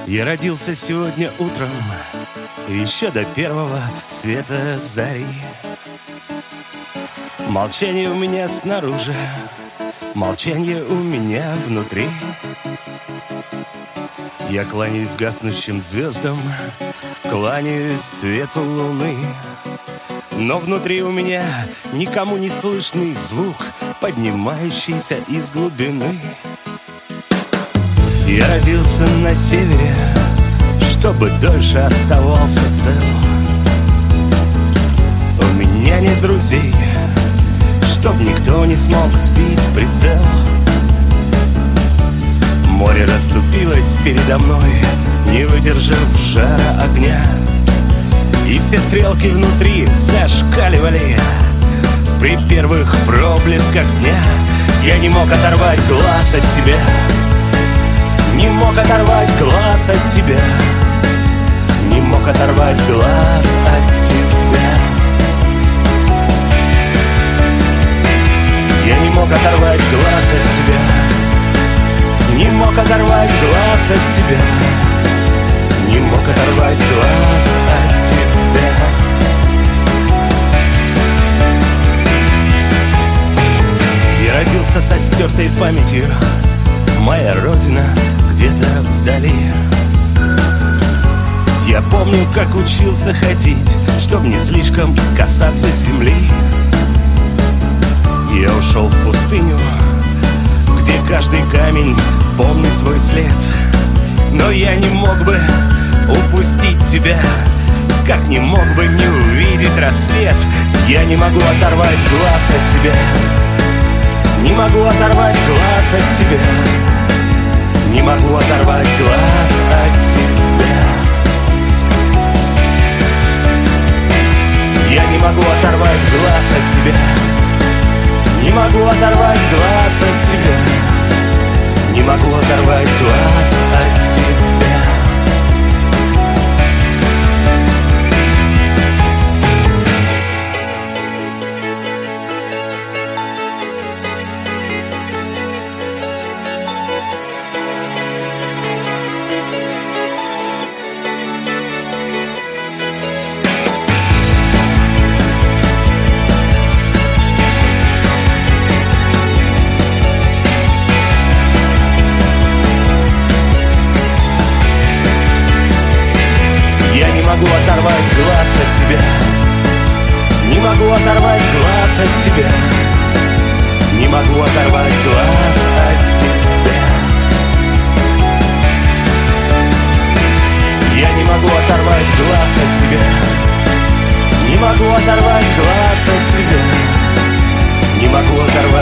Я родился сегодня утром, еще до первого света зари. Молчание у меня снаружи, молчание у меня внутри. Я кланяюсь гаснущим звездам, кланяюсь свету луны. Но внутри у меня никому не слышный звук, поднимающийся из глубины. Я родился на севере, чтобы дольше оставался цел. У меня нет друзей, чтоб никто не смог сбить прицел. Море расступилось передо мной, не выдержав жара огня. И все стрелки внутри зашкаливали при первых проблесках дня. Я не мог оторвать глаз от тебя, не мог оторвать глаз от тебя, не мог оторвать глаз от тебя. Я не мог оторвать глаз от тебя, не мог оторвать глаз от тебя, не мог оторвать глаз от тебя. Я родился со стертой памятью, моя родина где-то вдали. Я помню, как учился ходить, чтоб не слишком касаться земли. Я ушел в пустыню, где каждый камень помнит твой след. Но я не мог бы упустить тебя, как не мог бы не увидеть рассвет. Я не могу оторвать глаз от тебя, не могу оторвать глаз от тебя, не могу оторвать глаз от тебя. Я не могу оторвать глаз от тебя, не могу оторвать глаз от тебя, не могу оторвать глаз от тебя. Не могу оторвать глаз от тебя, не могу оторвать глаз от тебя, не могу оторвать глаз от тебя. Я не могу оторвать глаз от тебя, не могу оторвать глаз от тебя, не могу оторвать